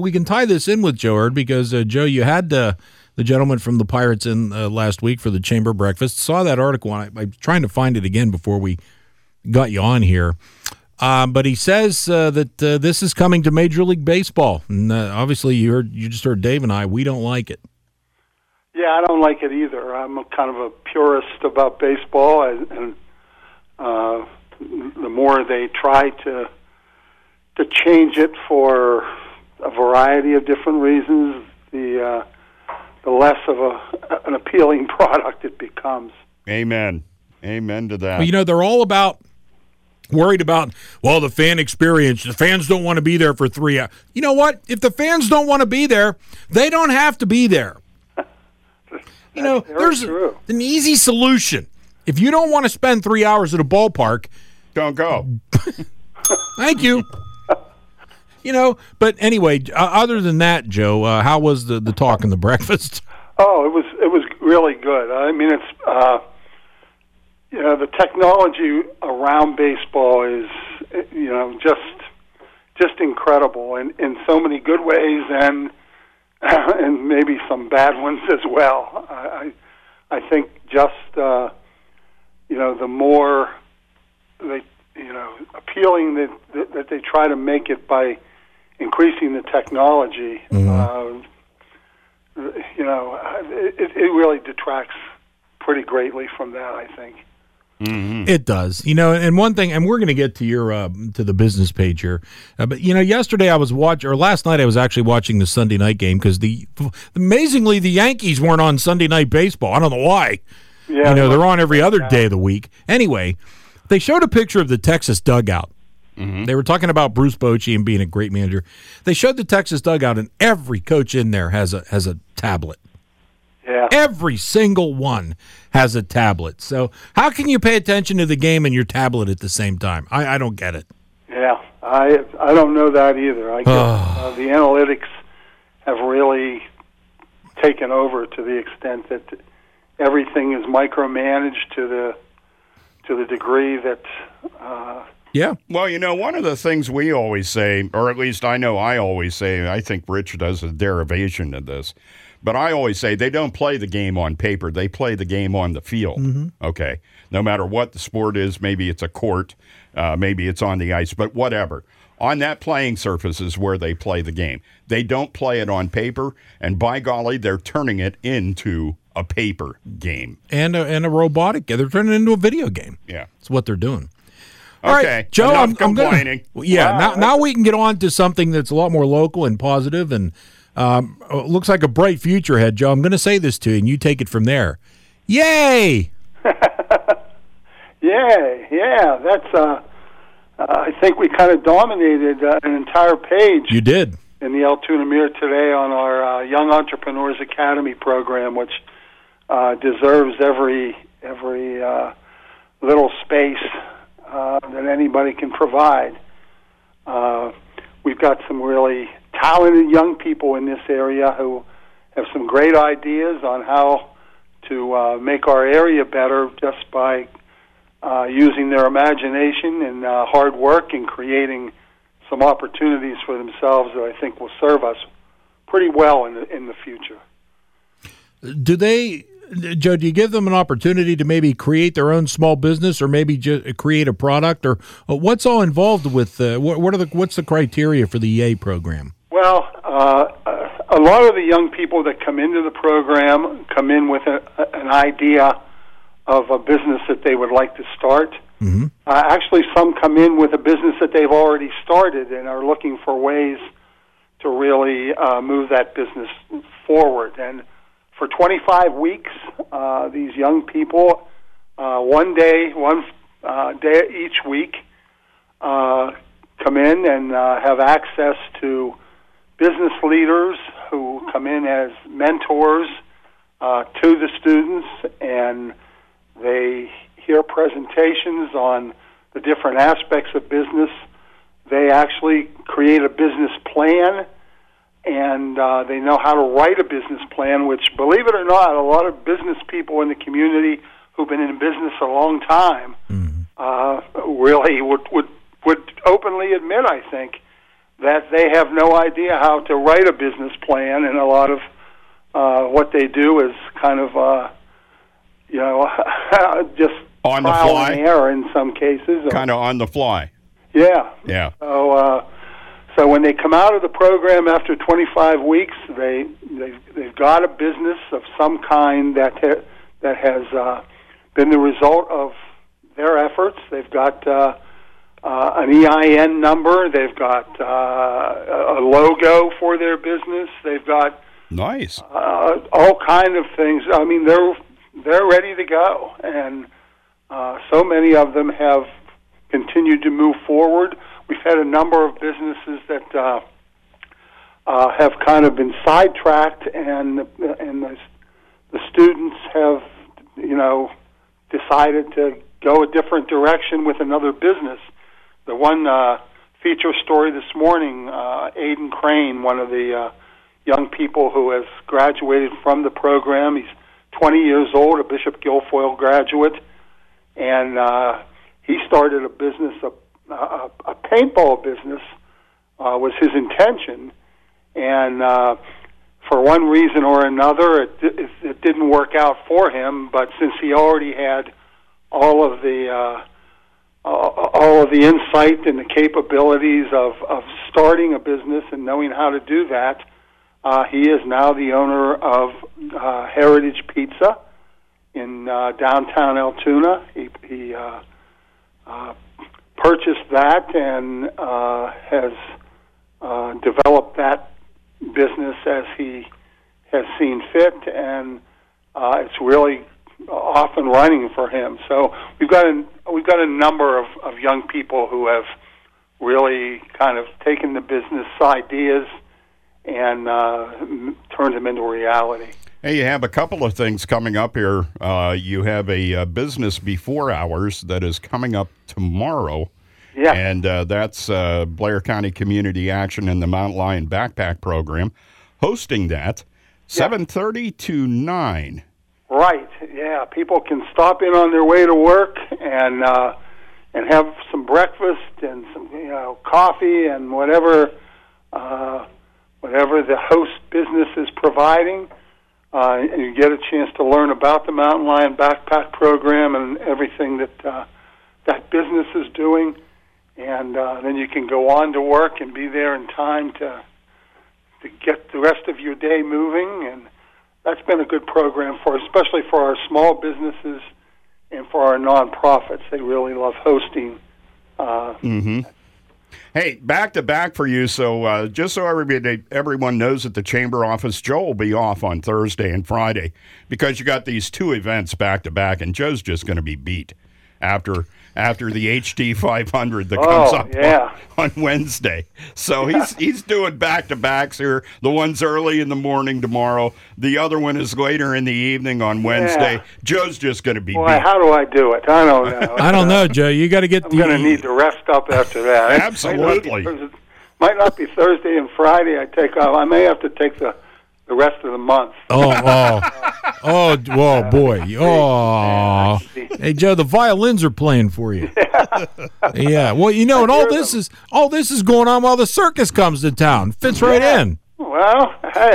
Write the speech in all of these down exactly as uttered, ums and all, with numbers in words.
we can tie this in with Joe Herd because, uh, Joe, you had uh, the gentleman from the Pirates in uh, last week for the Chamber Breakfast. Saw that article, and I, I'm trying to find it again before we got you on here. Um, but he says uh, that uh, this is coming to Major League Baseball. And uh, obviously, you heard, you just heard Dave and I. We don't like it. Yeah, I don't like it either. I'm a kind of a purist about baseball, and, and uh, the more they try to to change it for a variety of different reasons, the uh, the less of a an appealing product it becomes. Amen. Amen to that. Well, you know, they're all about worried about, well, the fan experience. The fans don't want to be there for three hours. You know what? If the fans don't want to be there, they don't have to be there. You know, there's a, an easy solution. If you don't want to spend three hours at a ballpark, don't go. Thank you. You know, but anyway, uh, other than that, Joe, uh, how was the, the talk and the breakfast? Oh, it was it was really good. I mean, it's uh, you know, the technology around baseball is, you know, just just incredible in, in so many good ways and and maybe some bad ones as well. I I think just uh, you know, the more they you know appealing that, that that they try to make it by increasing the technology, mm-hmm. uh, you know, it, it really detracts pretty greatly from that, I think. Mm-hmm. It does, you know, and one thing, and we're going to get to your uh, to the business page here, uh, but you know, yesterday I was watching, or last night I was actually watching the Sunday night game because the amazingly the Yankees weren't on Sunday night baseball. I don't know why. Yeah, you know, they're on every other day of the week. Anyway, they showed a picture of the Texas dugout. Mm-hmm. They were talking about Bruce Bochy and being a great manager. They showed the Texas dugout, and every coach in there has a has a tablet. Yeah. Every single one has a tablet. So how can you pay attention to the game and your tablet at the same time? I, I don't get it. Yeah, I I don't know that either. I guess uh, the analytics have really taken over to the extent that everything is micromanaged to the to the degree that. Uh, yeah. Well, you know, one of the things we always say, or at least I know I always say, I think Rich does a derivation of this. But I always say they don't play the game on paper. They play the game on the field, mm-hmm. okay? No matter what the sport is, maybe it's a court, uh, maybe it's on the ice, but whatever. On that playing surface is where they play the game. They don't play it on paper, and by golly, they're turning it into a paper game. And a, and a robotic game. They're turning it into a video game. Yeah. That's what they're doing. All okay, right, Joe, enough I'm, complaining. I'm gonna, yeah, wow. now, now we can get on to something that's a lot more local and positive and Um, it looks like a bright future ahead, Joe. I'm going to say this to you, and you take it from there. Yay! Yay! Yeah, that's. Uh, uh, I think we kind of dominated uh, an entire page. You did in the Altoona Mirror today on our uh, Young Entrepreneurs Academy program, which uh, deserves every every uh, little space uh, that anybody can provide. Uh, we've got some really talented young people in this area who have some great ideas on how to uh, make our area better just by uh, using their imagination and uh, hard work and creating some opportunities for themselves that I think will serve us pretty well in the, in the future. Do they, Joe, do you give them an opportunity to maybe create their own small business or maybe just create a product? Or uh, what's all involved with, uh, what, what are the, what's the criteria for the E A program? Well, uh, a lot of the young people that come into the program come in with a, an idea of a business that they would like to start. Mm-hmm. Uh, actually, some come in with a business that they've already started and are looking for ways to really uh, move that business forward. And for twenty-five weeks, uh, these young people, uh, one day, one uh, day each week, uh, come in and uh, have access to business leaders who come in as mentors uh, to the students, and they hear presentations on the different aspects of business. They actually create a business plan, and uh, they know how to write a business plan, which, believe it or not, a lot of business people in the community who've been in business a long time mm-hmm. uh, really would, would, would openly admit, I think, that they have no idea how to write a business plan, and a lot of uh, what they do is kind of, uh, you know, just on the trial fly, and error in some cases. Kind of on the fly. Yeah. Yeah. So, uh, so when they come out of the program after twenty-five weeks, they they've, they've got a business of some kind that ha- that has uh, been the result of their efforts. They've got uh, uh, an E I N number. They've got uh, a logo for their business. They've got nice uh, all kind of things. I mean, they're they're ready to go, and uh, so many of them have continued to move forward. We've had a number of businesses that uh, uh, have kind of been sidetracked, and and the, the students have, you know, decided to go a different direction with another business. The one uh, feature story this morning, uh, Aiden Crane, one of the uh, young people who has graduated from the program. He's twenty years old, a Bishop Guilfoyle graduate, and uh, he started a business, a, a, a paintball business uh, was his intention, and uh, for one reason or another, it, it, it didn't work out for him, but since he already had all of the uh, uh, all of the insight and the capabilities of, of starting a business and knowing how to do that, uh, he is now the owner of uh, Heritage Pizza in uh, downtown Altoona. He, he uh, uh, purchased that and uh, has uh, developed that business as he has seen fit, and uh, it's really off and running for him. So we've got a, we've got a number of, of young people who have really kind of taken the business ideas and uh, turned them into reality. Hey, you have a couple of things coming up here. Uh, you have a, uh business before hours that is coming up tomorrow. Yeah. And uh, that's uh, Blair County Community Action and the Mountain Lion Backpack Program hosting that, seven thirty to nine. Right, yeah. People can stop in on their way to work and uh, and have some breakfast and some, you know, coffee and whatever uh, whatever the host business is providing. Uh, and you get a chance to learn about the Mountain Lion Backpack Program and everything that uh, that business is doing. And uh, then you can go on to work and be there in time to to get the rest of your day moving. And that's been a good program for, especially for our small businesses and for our nonprofits. They really love hosting. Uh, mm-hmm. Hey, back to back for you. So uh, just so everybody, everyone knows at the chamber office, Joe will be off on Thursday and Friday because you got these two events back to back, and Joe's just going to be beat after after the H D five hundred that comes oh, up yeah. on, on Wednesday. So he's he's doing back to backs here. The one's early in the morning tomorrow. The other one is later in the evening on Wednesday. Yeah. Joe's just going to be Boy, beat. how do I do it? I don't know. I don't know, Joe. You got to get I'm the. going to need to rest up after that. Absolutely. Might not, be, might not be Thursday and Friday I take off. I may have to take the the rest of the month. Oh, oh, oh, whoa, boy. Oh. Hey, Joe, the violins are playing for you. Yeah. Yeah. Well, you know, and all this is all this is going on while the circus comes to town. Fits right yeah. in. Well, hey,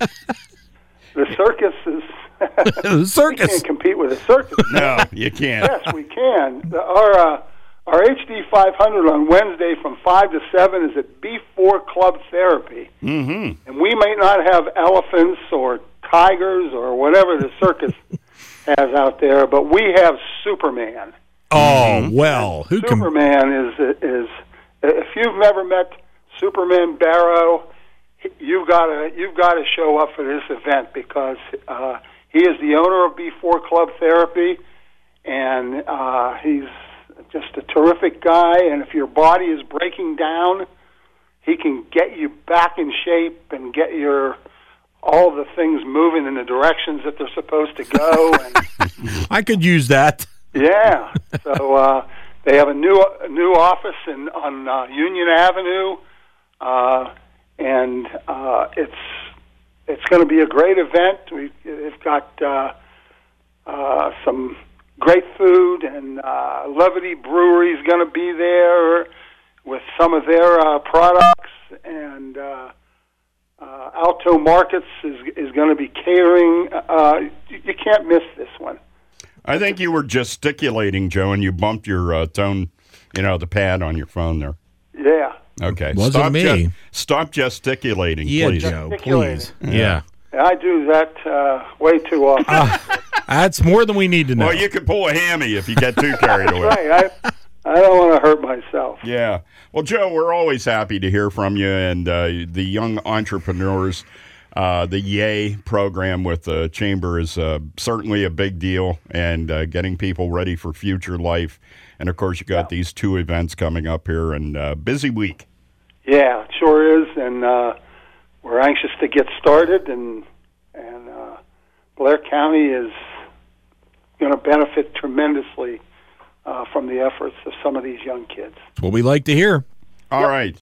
the circus is. The circus. We can't compete with a circus. No, you can't. Yes, we can. The, our uh, our H D five hundred on Wednesday from five to seven is at B four Club Therapy. Mm-hmm. And we may not have elephants or tigers or whatever the circus has out there, but we have Superman. Oh, well. Who Superman can... is, is, if you've never met Superman Barrow, you've got to you've got to show up for this event because uh, he is the owner of B four Club Therapy, and uh, he's just a terrific guy. And if your body is breaking down, he can get you back in shape and get your all the things moving in the directions that they're supposed to go. And I could use that. Yeah. So uh, they have a new a new office in on uh, Union Avenue. Uh, And uh, it's it's going to be a great event. We've, we've got uh, uh, some great food, and uh, Levity Brewery is going to be there with some of their uh, products, and uh, uh, Alto Markets is is going to be catering. Uh, you, you can't miss this one. I think you were gesticulating, Joe, and you bumped your uh, tone, you know, the pad on your phone there. Yeah. Okay. Wasn't stop me. Ge- stop gesticulating, Yeah, please. Joe, Gesticulating. please. Yeah. I do that uh, way too often. Uh, that's more than we need to know. Well, you could pull a hammy if you get too carried away. Right. I, I don't want to hurt myself. Yeah. Well, Joe, we're always happy to hear from you and uh, the young entrepreneurs. Uh, the YAY program with the Chamber is uh, certainly a big deal, and uh, getting people ready for future life. And, of course, you got yeah. these two events coming up here, and uh, busy week. Yeah, it sure is, and uh, we're anxious to get started, and, and uh, Blair County is going to benefit tremendously uh, from the efforts of some of these young kids. That's what we like to hear. All yep. right.